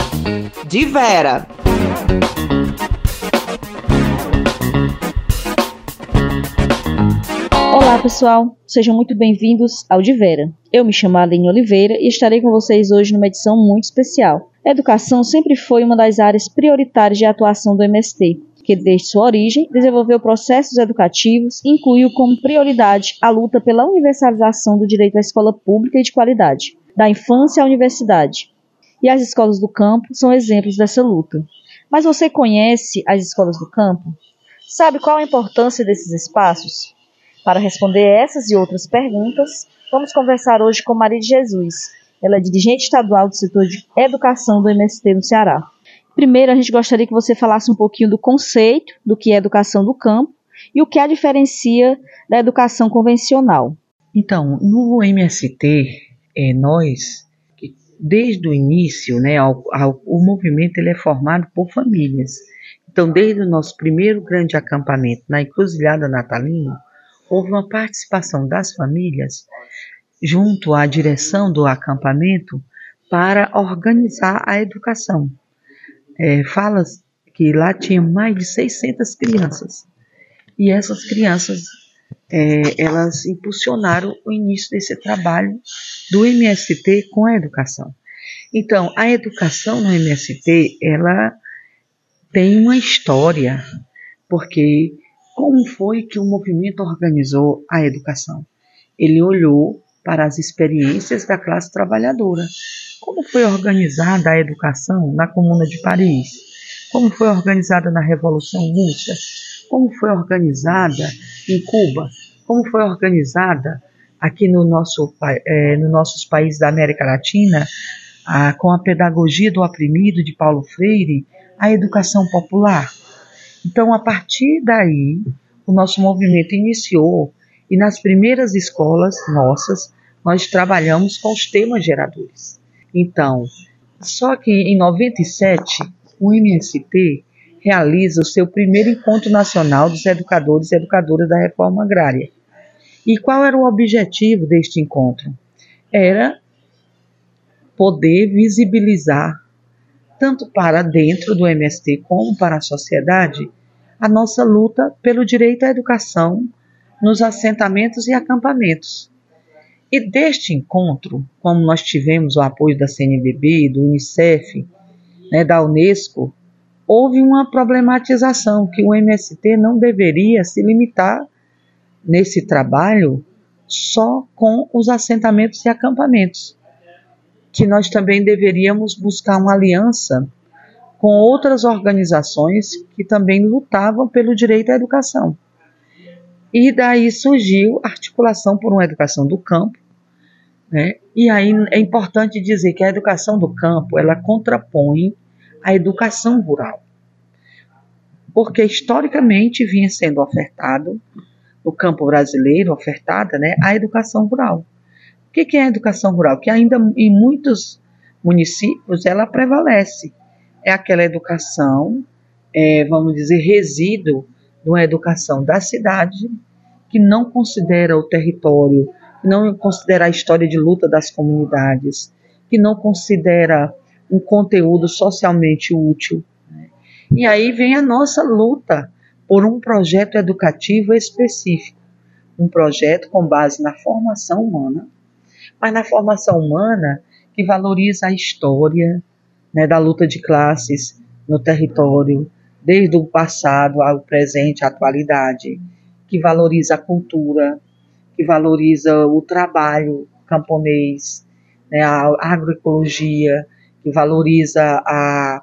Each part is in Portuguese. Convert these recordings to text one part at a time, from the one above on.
De Vera. Olá pessoal, sejam muito bem-vindos ao De Vera. Eu me chamo Aline Oliveira e estarei com vocês hoje numa edição muito especial. A educação sempre foi uma das áreas prioritárias de atuação do MST, que desde sua origem desenvolveu processos educativos e incluiu como prioridade a luta pela universalização do direito à escola pública e de qualidade, da infância à universidade. E as escolas do campo são exemplos dessa luta. Mas você conhece as escolas do campo? Sabe qual a importância desses espaços? Para responder essas e outras perguntas, vamos conversar hoje com Maria de Jesus. Ela é dirigente estadual do setor de educação do MST no Ceará. Primeiro, a gente gostaria que você falasse um pouquinho do conceito do que é educação do campo e o que a diferencia da educação convencional. Então, no MST, nós, desde o início, o movimento ele é formado por famílias. Então, desde o nosso primeiro grande acampamento na Encruzilhada Natalina, houve uma participação das famílias junto à direção do acampamento para organizar a educação. Fala que lá tinha mais de 600 crianças. E essas crianças, elas impulsionaram o início desse trabalho do MST com a educação. Então, a educação no MST, ela tem uma história, porque como foi que o movimento organizou a educação? Ele olhou para as experiências da classe trabalhadora. Como foi organizada a educação na Comuna de Paris? Como foi organizada na Revolução Russa? Como foi organizada em Cuba? Como foi organizada aqui nos nossos países da América Latina, com a pedagogia do oprimido de Paulo Freire, a educação popular? Então, a partir daí, o nosso movimento iniciou e nas primeiras escolas nossas, nós trabalhamos com os temas geradores. Então, só que em 97, o MST realiza o seu primeiro encontro nacional dos educadores e educadoras da reforma agrária. E qual era o objetivo deste encontro? Era poder visibilizar, tanto para dentro do MST como para a sociedade, a nossa luta pelo direito à educação nos assentamentos e acampamentos. E deste encontro, como nós tivemos o apoio da CNBB, do Unicef, da Unesco, houve uma problematização que o MST não deveria se limitar nesse trabalho só com os assentamentos e acampamentos, que nós também deveríamos buscar uma aliança com outras organizações que também lutavam pelo direito à educação. E daí surgiu a articulação por uma educação do campo, E aí é importante dizer que a educação do campo, ela contrapõe a educação rural, porque historicamente vinha sendo ofertado, no campo brasileiro, ofertada, a educação rural. O que é a educação rural? Que ainda em muitos municípios ela prevalece. É aquela educação, vamos dizer, resíduo de uma educação da cidade, que não considera o território, não considera a história de luta das comunidades, que não considera um conteúdo socialmente útil. E aí vem a nossa luta por um projeto educativo específico, um projeto com base na formação humana, mas na formação humana que valoriza a história, da luta de classes no território, desde o passado ao presente, à atualidade, que valoriza a cultura, que valoriza o trabalho camponês, a agroecologia, que valoriza a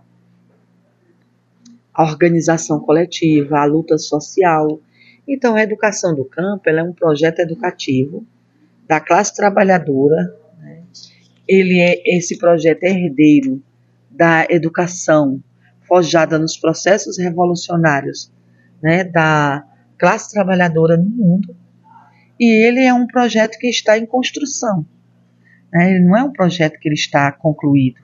organização coletiva, a luta social. Então, a educação do campo ela é um projeto educativo da classe trabalhadora. Esse projeto é herdeiro da educação forjada nos processos revolucionários, da classe trabalhadora no mundo, e ele é um projeto que está em construção, ele não é um projeto que ele está concluído,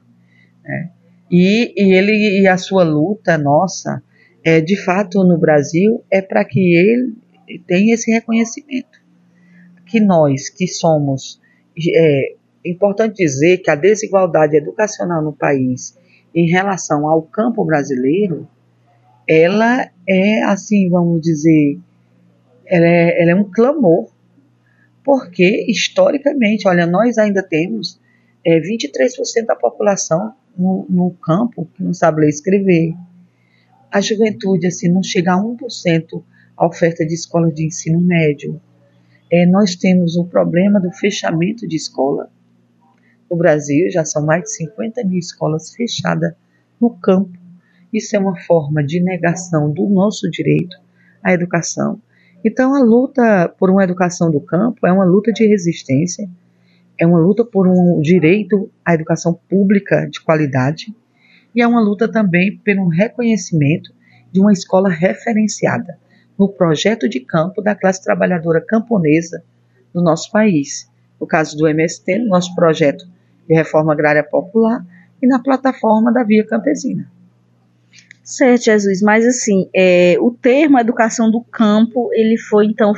e a sua luta nossa, de fato no Brasil, é para que ele tenha esse reconhecimento, que nós que somos, é importante dizer que a desigualdade educacional no país em relação ao campo brasileiro, ela é, assim, vamos dizer, ela é um clamor, porque, historicamente, olha, nós ainda temos 23% da população no campo que não sabe ler e escrever. A juventude, assim, não chega a 1% a oferta de escolas de ensino médio. Nós temos o problema do fechamento de escola. No Brasil, já são mais de 50 mil escolas fechadas no campo. Isso é uma forma de negação do nosso direito à educação. Então, a luta por uma educação do campo é uma luta de resistência, é uma luta por um direito à educação pública de qualidade e é uma luta também pelo reconhecimento de uma escola referenciada no projeto de campo da classe trabalhadora camponesa do nosso país. No caso do MST, no nosso projeto de reforma agrária popular e na plataforma da Via Campesina. Certo, Jesus, mas assim, o termo educação do campo, ele foi então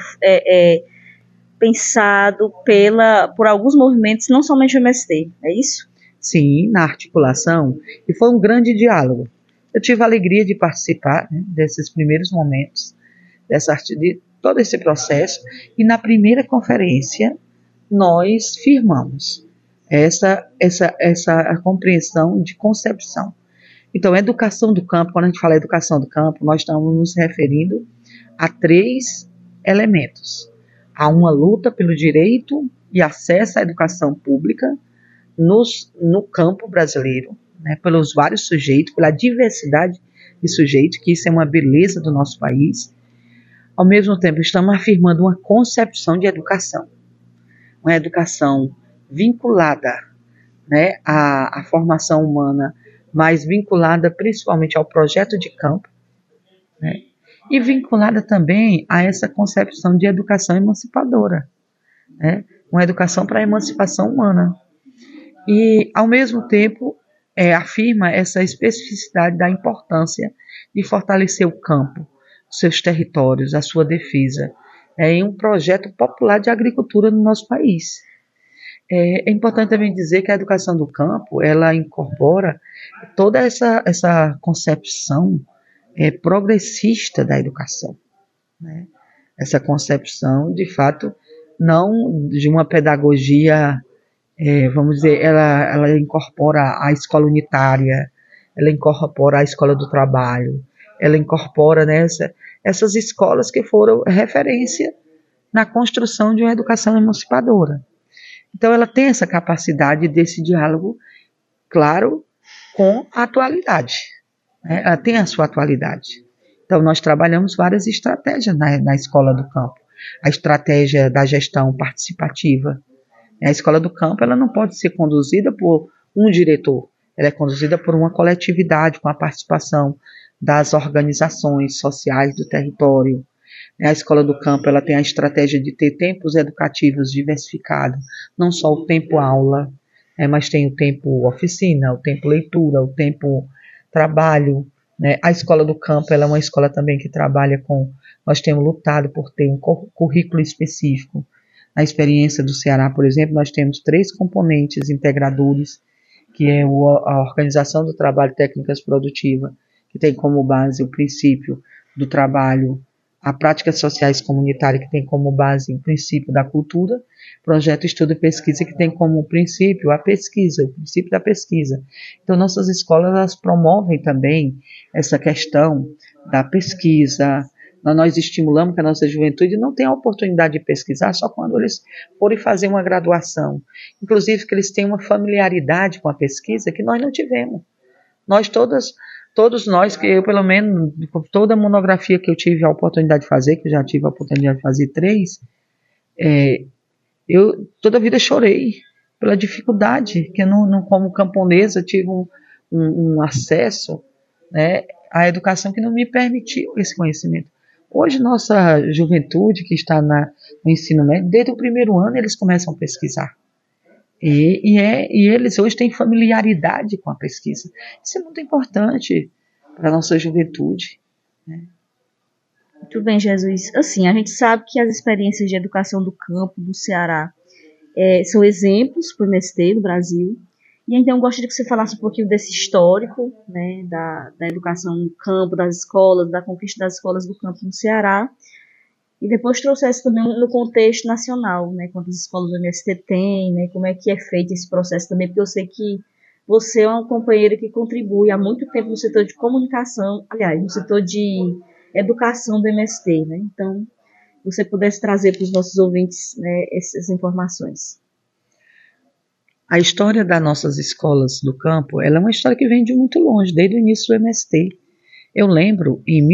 pensado por alguns movimentos, não somente o MST, é isso? Sim, na articulação, e foi um grande diálogo. Eu tive a alegria de participar, né, desses primeiros momentos, de todo esse processo, e na primeira conferência nós firmamos essa compreensão de concepção. Então, educação do campo, quando a gente fala educação do campo, nós estamos nos referindo a 3 elementos. Há uma luta pelo direito e acesso à educação pública no campo brasileiro, né, pelos vários sujeitos, pela diversidade de sujeitos, que isso é uma beleza do nosso país. Ao mesmo tempo, estamos afirmando uma concepção de educação, uma educação vinculada, né, à formação humana, mas vinculada principalmente ao projeto de campo, né, e vinculada também a essa concepção de educação emancipadora, né, uma educação para a emancipação humana. E, ao mesmo tempo, afirma essa especificidade da importância de fortalecer o campo, seus territórios, a sua defesa, em um projeto popular de agricultura no nosso país. É importante também dizer que a educação do campo, ela incorpora toda essa concepção progressista da educação, né? Essa concepção, de fato, não de uma pedagogia, vamos dizer, ela incorpora a escola unitária, ela incorpora a escola do trabalho, ela incorpora, né, essas escolas que foram referência na construção de uma educação emancipadora. Então, ela tem essa capacidade desse diálogo, claro, com a atualidade, né? Ela tem a sua atualidade. Então, nós trabalhamos várias estratégias na escola do campo. A estratégia da gestão participativa. A escola do campo, ela não pode ser conduzida por um diretor. Ela é conduzida por uma coletividade, com a participação das organizações sociais do território. A escola do campo, ela tem a estratégia de ter tempos educativos diversificados, não só o tempo aula, mas tem o tempo oficina, o tempo leitura, o tempo trabalho, né? A escola do campo, ela é uma escola também que trabalha nós temos lutado por ter um currículo específico. Na experiência do Ceará, por exemplo, nós temos 3 componentes integradores, que é a organização do trabalho, técnicas produtivas, que tem como base o princípio do trabalho, a práticas sociais comunitárias, que tem como base o princípio da cultura, projeto estudo e pesquisa, que tem como princípio a pesquisa, o princípio da pesquisa. Então, nossas escolas, elas promovem também essa questão da pesquisa. Nós estimulamos que a nossa juventude não tenha a oportunidade de pesquisar só quando eles forem fazer uma graduação. Inclusive, que eles tenham uma familiaridade com a pesquisa que nós não tivemos. Todos nós, que eu pelo menos, toda a monografia que eu tive a oportunidade de fazer, que eu já tive a oportunidade de fazer 3, eu toda a vida chorei pela dificuldade, que eu não como camponesa, tive um acesso, né, à educação que não me permitiu esse conhecimento. Hoje, nossa juventude que está no ensino médio, desde o primeiro ano eles começam a pesquisar. E eles hoje têm familiaridade com a pesquisa. Isso é muito importante para a nossa juventude, né? Muito bem, Jesus. Assim, a gente sabe que as experiências de educação do campo do Ceará são exemplos para o MST do Brasil. E então eu gostaria que você falasse um pouquinho desse histórico, né, da educação no campo, das escolas, da conquista das escolas do campo no Ceará, e depois trouxesse também no contexto nacional, né, quantas escolas do MST tem, né, como é que é feito esse processo também, porque eu sei que você é uma companheira que contribui há muito tempo no setor de comunicação, aliás, no setor de educação do MST, né, então você pudesse trazer para os nossos ouvintes, né, essas informações. A história das nossas escolas do campo, ela é uma história que vem de muito longe, desde o início do MST. Eu lembro, em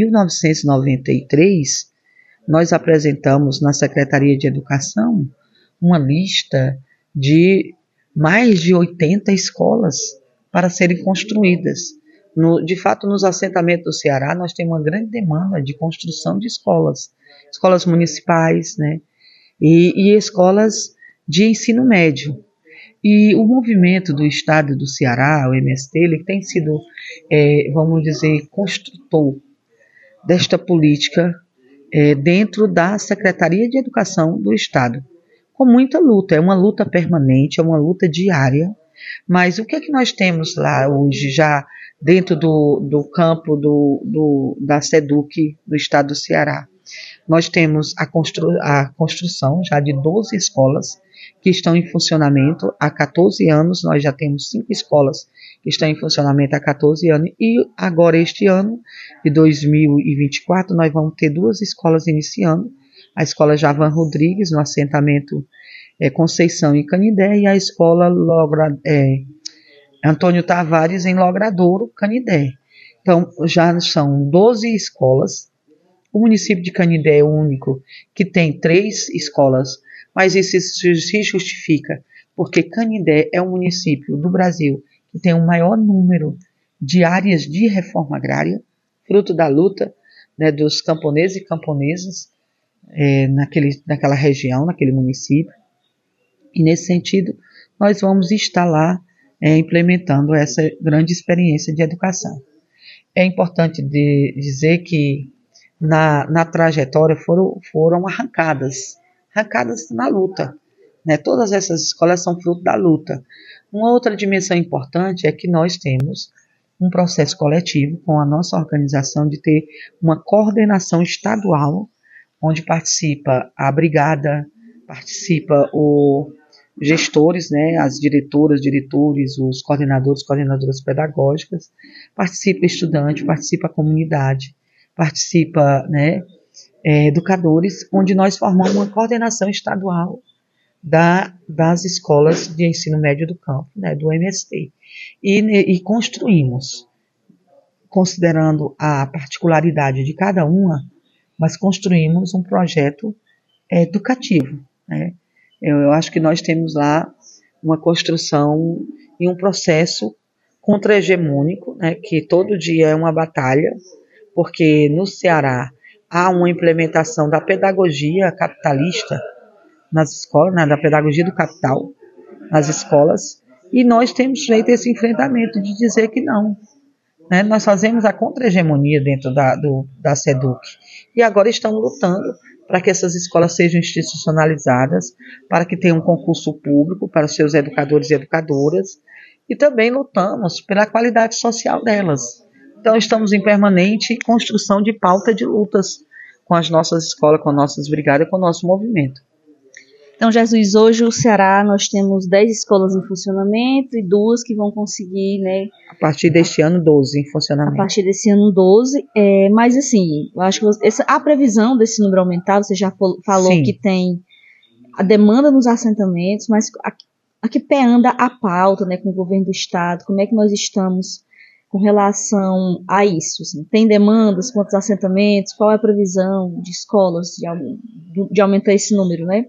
1993, nós apresentamos na Secretaria de Educação uma lista de mais de 80 escolas para serem construídas. De fato, nos assentamentos do Ceará, nós temos uma grande demanda de construção de escolas, escolas municipais, né, e escolas de ensino médio. E o movimento do Estado do Ceará, o MST, ele tem sido, vamos dizer, construtor desta política dentro da Secretaria de Educação do Estado, com muita luta. É uma luta permanente, é uma luta diária, mas o que é que nós temos lá hoje, já dentro do campo da SEDUC do Estado do Ceará? Nós temos a construção já de 12 escolas que estão em funcionamento há 14 anos. Nós já temos 5 escolas que estão em funcionamento há 14 anos, e agora este ano, de 2024, nós vamos ter 2 escolas iniciando, a escola Javan Rodrigues, no assentamento Conceição e Canidé, e a escola Antônio Tavares, em Logradouro, Canidé. Então, já são 12 escolas. O município de Canidé é o único que tem 3 escolas, mas isso se justifica porque Canidé é o município do Brasil que tem o maior número de áreas de reforma agrária, fruto da luta, né, dos camponeses e camponesas naquela região, naquele município. E nesse sentido, nós vamos estar lá implementando essa grande experiência de educação. É importante dizer que na trajetória foram arrancadas na luta, né? Todas essas escolas são fruto da luta. Uma outra dimensão importante é que nós temos um processo coletivo com a nossa organização de ter uma coordenação estadual, onde participa a brigada, participa os gestores, né, as diretoras, diretores, os coordenadores, coordenadoras pedagógicas, participa estudante, participa a comunidade, participa, né, educadores, onde nós formamos uma coordenação estadual das escolas de ensino médio do campo, né, do MST, e construímos, considerando a particularidade de cada uma, mas construímos um projeto educativo, né. Eu acho que nós temos lá uma construção e um processo contra-hegemônico, né, que todo dia é uma batalha, porque no Ceará há uma implementação da pedagogia capitalista nas escolas, né, da pedagogia do capital nas escolas, e nós temos feito esse enfrentamento de dizer que não, né, nós fazemos a contra-hegemonia dentro da SEDUC, e agora estamos lutando para que essas escolas sejam institucionalizadas, para que tenham um concurso público para os seus educadores e educadoras, e também lutamos pela qualidade social delas. Então, estamos em permanente construção de pauta de lutas com as nossas escolas, com nossas brigadas, com o nosso movimento. Então, Jesus, hoje o Ceará nós temos 10 escolas em funcionamento e 2 que vão conseguir, né? A partir deste ano, 12 em funcionamento. A partir desse ano, 12. Mas, assim, eu acho que a previsão desse número aumentar, você já falou Sim. que tem a demanda nos assentamentos, mas a que pé anda a pauta, né, com o governo do Estado? Como é que nós estamos com relação a isso? Assim? Tem demandas, quantos assentamentos? Qual é a previsão de escolas de aumentar esse número, né?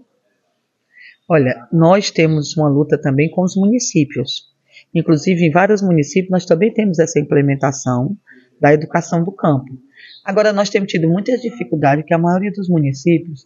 Olha, nós temos uma luta também com os municípios. Inclusive, em vários municípios, nós também temos essa implementação da educação do campo. Agora, nós temos tido muitas dificuldades, porque a maioria dos municípios,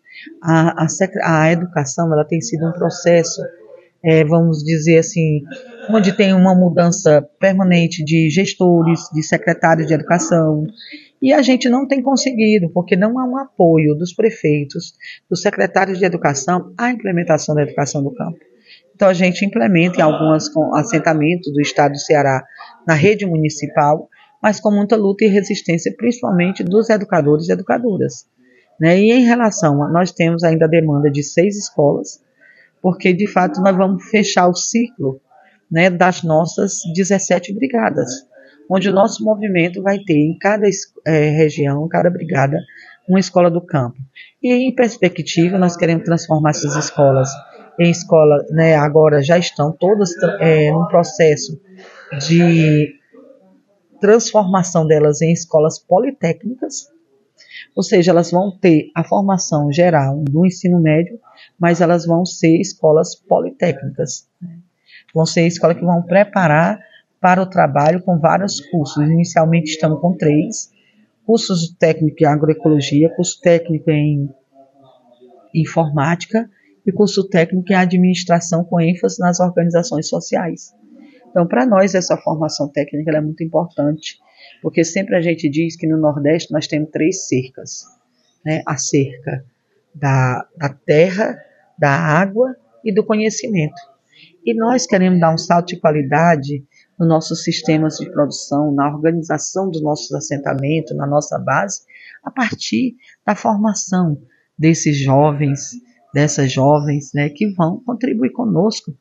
a educação ela tem sido um processo, vamos dizer assim, onde tem uma mudança permanente de gestores, de secretários de educação, e a gente não tem conseguido, porque não há um apoio dos prefeitos, dos secretários de educação à implementação da educação do campo. Então, a gente implementa em alguns assentamentos do estado do Ceará na rede municipal, mas com muita luta e resistência, principalmente dos educadores e educadoras. Né? E em relação, nós temos ainda a demanda de 6 escolas, porque, de fato, nós vamos fechar o ciclo, né, das nossas 17 brigadas, onde o nosso movimento vai ter em cada região, cada brigada, uma escola do campo. E em perspectiva, nós queremos transformar essas escolas em escola, né, agora já estão todas num processo de transformação delas em escolas politécnicas, ou seja, elas vão ter a formação geral do ensino médio, mas elas vão ser escolas politécnicas. Vão ser escolas que vão preparar para o trabalho com vários cursos. Inicialmente estamos com 3, cursos técnicos em agroecologia, curso técnico em informática e curso técnico em administração com ênfase nas organizações sociais. Então, para nós, essa formação técnica é muito importante, porque sempre a gente diz que no Nordeste nós temos 3 cercas, né? A cerca da terra, da água e do conhecimento. E nós queremos dar um salto de qualidade nos nossos sistemas de produção, na organização dos nossos assentamentos, na nossa base, a partir da formação desses jovens, dessas jovens, né, que vão contribuir conosco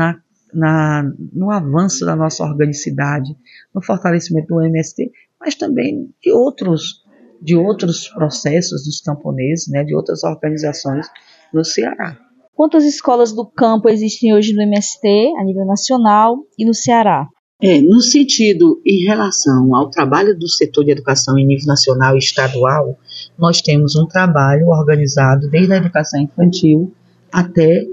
no avanço da nossa organicidade, no fortalecimento do MST, mas também de outros processos dos camponeses, né, de outras organizações no Ceará. Quantas escolas do campo existem hoje no MST, a nível nacional e no Ceará? No sentido, em relação ao trabalho do setor de educação em nível nacional e estadual, nós temos um trabalho organizado desde a educação infantil até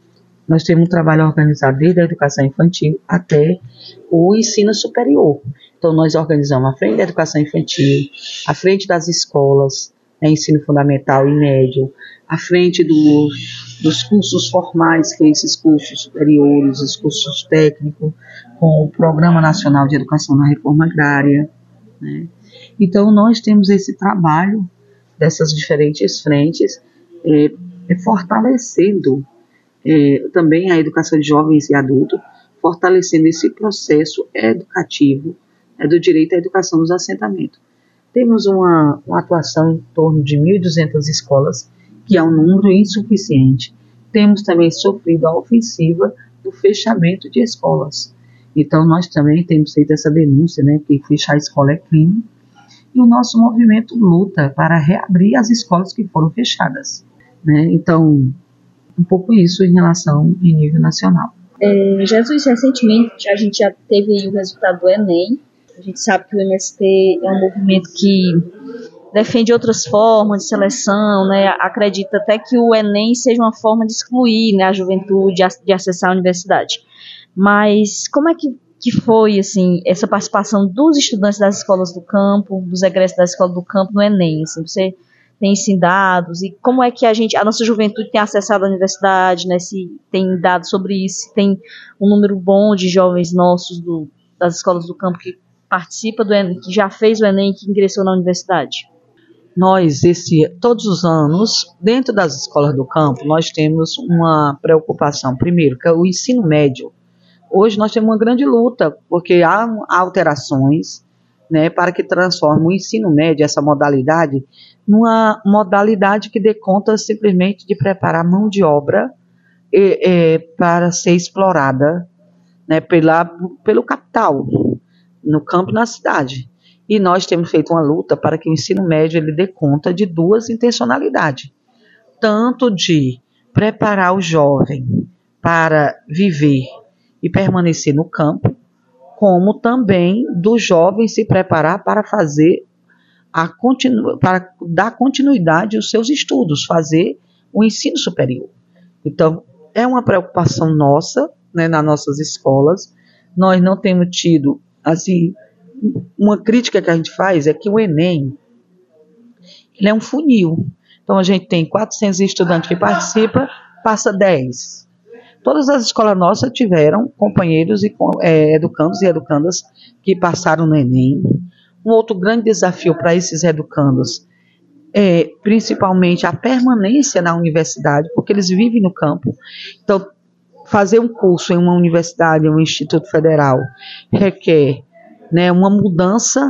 o ensino superior. Então, nós organizamos a frente da educação infantil, a frente das escolas, ensino fundamental e médio, a frente dos cursos formais, que é esses cursos superiores, os cursos técnicos, com o Programa Nacional de Educação na Reforma Agrária, né? Então, nós temos esse trabalho dessas diferentes frentes, fortalecendo também a educação de jovens e adultos, fortalecendo esse processo educativo do direito à educação nos assentamentos. Temos uma atuação em torno de 1.200 escolas, que é um número insuficiente. Temos também sofrido a ofensiva do fechamento de escolas. Então, nós também temos feito essa denúncia, né, que fechar a escola é crime, e o nosso movimento luta para reabrir as escolas que foram fechadas, né? Então, um pouco isso em relação em nível nacional. Jesus, recentemente a gente já teve aí o resultado do Enem. A gente sabe que o MST é um movimento que defende outras formas de seleção, né? Acredita até que o Enem seja uma forma de excluir, né, a juventude de acessar a universidade. Mas como é que foi assim, essa participação dos estudantes das escolas do campo, dos egressos da escola do campo no Enem? Assim, você tem sim dados? E como é que a nossa juventude tem acessado a universidade, né? Se tem dados sobre isso, se tem um número bom de jovens nossos das escolas do campo que participa do Enem, que já fez o Enem, que ingressou na universidade? Nós, todos os anos, dentro das escolas do campo, nós temos uma preocupação. Primeiro, que é o ensino médio. Hoje nós temos uma grande luta, porque há alterações, né, para que transforme o ensino médio, essa modalidade, numa modalidade que dê conta simplesmente de preparar mão de obra para ser explorada, né, pelo capital, no campo e na cidade. E nós temos feito uma luta para que o ensino médio ele dê conta de 2 intencionalidades. Tanto de preparar o jovem para viver e permanecer no campo, como também do jovem se preparar para fazer para dar continuidade aos seus estudos, fazer o ensino superior. Então, é uma preocupação nossa, né, nas nossas escolas. Nós não temos tido, assim, uma crítica que a gente faz é que o Enem, ele é um funil. Então, a gente tem 400 estudantes que participam, passa 10. Todas as escolas nossas tiveram companheiros e educandos e educandas que passaram no Enem. Um outro grande desafio para esses educandos é principalmente a permanência na universidade, porque eles vivem no campo. Então, fazer um curso em uma universidade, um instituto federal, requer, né, uma mudança,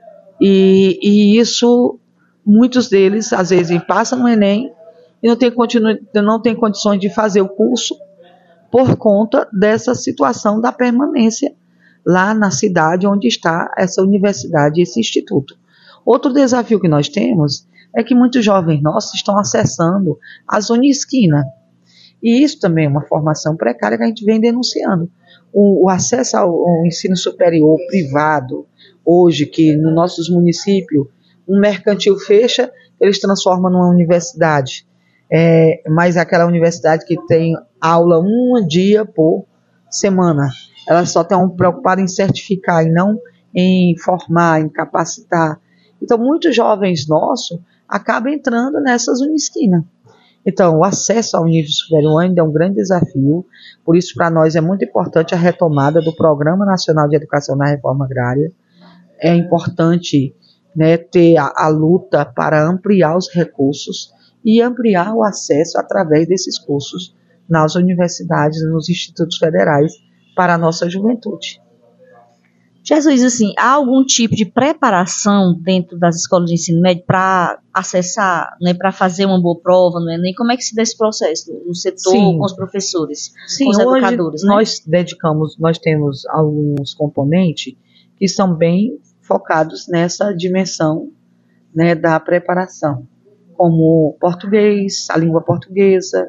e isso, muitos deles, às vezes, passam no Enem e não tem condições de fazer o curso por conta dessa situação da permanência lá na cidade onde está essa universidade, esse instituto. Outro desafio que nós temos é que muitos jovens nossos estão acessando a Zona Esquina. E isso também é uma formação precária que a gente vem denunciando. O acesso ao ensino superior privado, hoje, que nos nossos municípios, um mercantil fecha, eles transformam numa universidade. Mas aquela universidade que tem aula um dia por semana. Elas só estão preocupadas em certificar e não em formar, em capacitar. Então, muitos jovens nossos acabam entrando nessas unisquinas. Então, o acesso ao nível superior ainda é um grande desafio, por isso para nós é muito importante a retomada do Programa Nacional de Educação na Reforma Agrária. É importante, né, ter a luta para ampliar os recursos e ampliar o acesso através desses cursos nas universidades, nos institutos federais para a nossa juventude. Jesus, assim, há algum tipo de preparação dentro das escolas de ensino médio para acessar, né, para fazer uma boa prova no Enem? Como é que se dá esse processo no setor, com os professores, com os educadores? Hoje nós temos alguns componentes que são bem focados nessa dimensão, né, da preparação, como português, a língua portuguesa,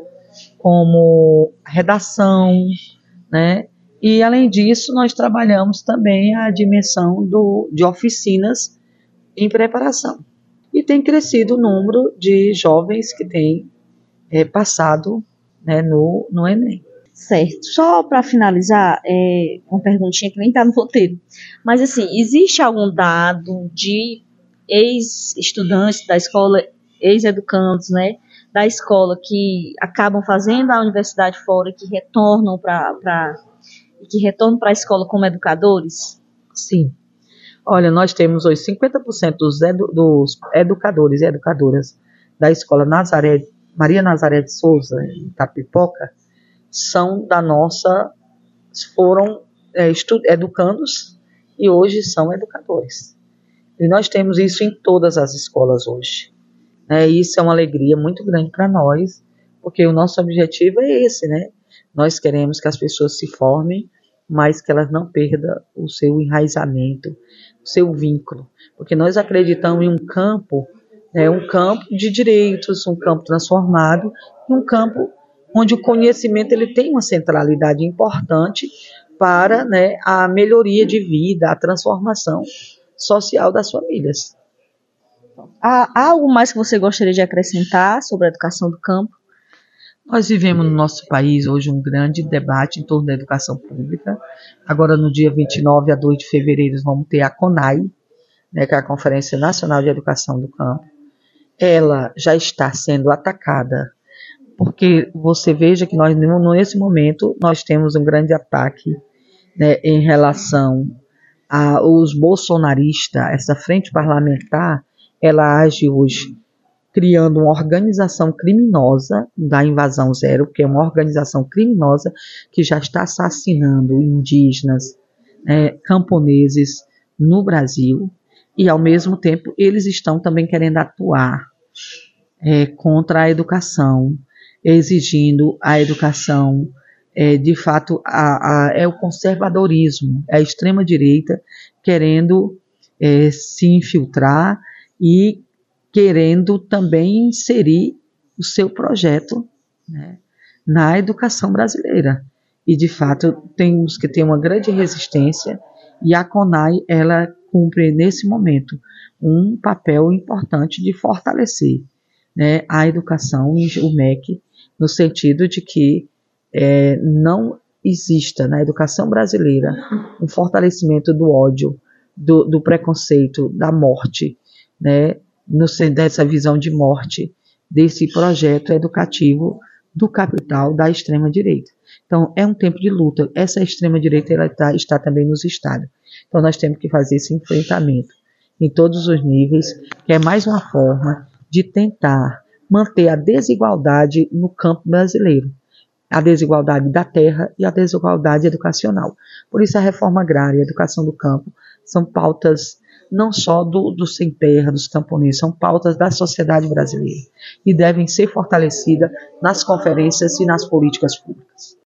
como redação, né? E, além disso, nós trabalhamos também a dimensão de oficinas em preparação. E tem crescido o número de jovens que têm passado, né, no Enem. Certo. Só para finalizar, uma perguntinha que nem está no roteiro. Mas, assim, existe algum dado de ex-estudantes da escola, ex-educandos, né, da escola que acabam fazendo a universidade fora e que retornam para a escola como educadores? Sim. Olha, nós temos hoje 50% dos educadores e educadoras da escola Maria Nazaré de Souza, em Itapipoca, foram educandos e hoje são educadores. E nós temos isso em todas as escolas hoje. Isso é uma alegria muito grande para nós, porque o nosso objetivo é esse, né? Nós queremos que as pessoas se formem, mas que elas não perdam o seu enraizamento, o seu vínculo. Porque nós acreditamos em um campo de direitos, um campo transformado, um campo onde o conhecimento ele tem uma centralidade importante para, né, a melhoria de vida, a transformação social das famílias. Há algo mais que você gostaria de acrescentar sobre a educação do campo? Nós vivemos no nosso país hoje um grande debate em torno da educação pública. Agora, no dia 29 a 2 de fevereiro, vamos ter a CONAI, né, que é a Conferência Nacional de Educação do Campo. Ela já está sendo atacada, porque você veja que nós, nesse momento, nós temos um grande ataque, né, em relação aos bolsonaristas. Essa frente parlamentar, ela age hoje criando uma organização criminosa da Invasão Zero, que é uma organização criminosa que já está assassinando indígenas, camponeses no Brasil, e ao mesmo tempo eles estão também querendo atuar contra a educação, exigindo a educação, de fato, é o conservadorismo, é a extrema-direita querendo se infiltrar e querendo também inserir o seu projeto, né, na educação brasileira. E, de fato, temos que ter uma grande resistência, e a CONAI, ela cumpre, nesse momento, um papel importante de fortalecer, né, a educação e o MEC, no sentido de que não exista na educação brasileira um fortalecimento do ódio, do preconceito, da morte, né, dessa visão de morte, desse projeto educativo do capital da extrema-direita. Então, é um tempo de luta. Essa extrema-direita está também nos estados. Então, nós temos que fazer esse enfrentamento em todos os níveis, que é mais uma forma de tentar manter a desigualdade no campo brasileiro. a desigualdade da terra e a desigualdade educacional. Por isso a reforma agrária e a educação do campo são pautas não só do sem terra, dos camponeses, são pautas da sociedade brasileira e devem ser fortalecidas nas conferências e nas políticas públicas.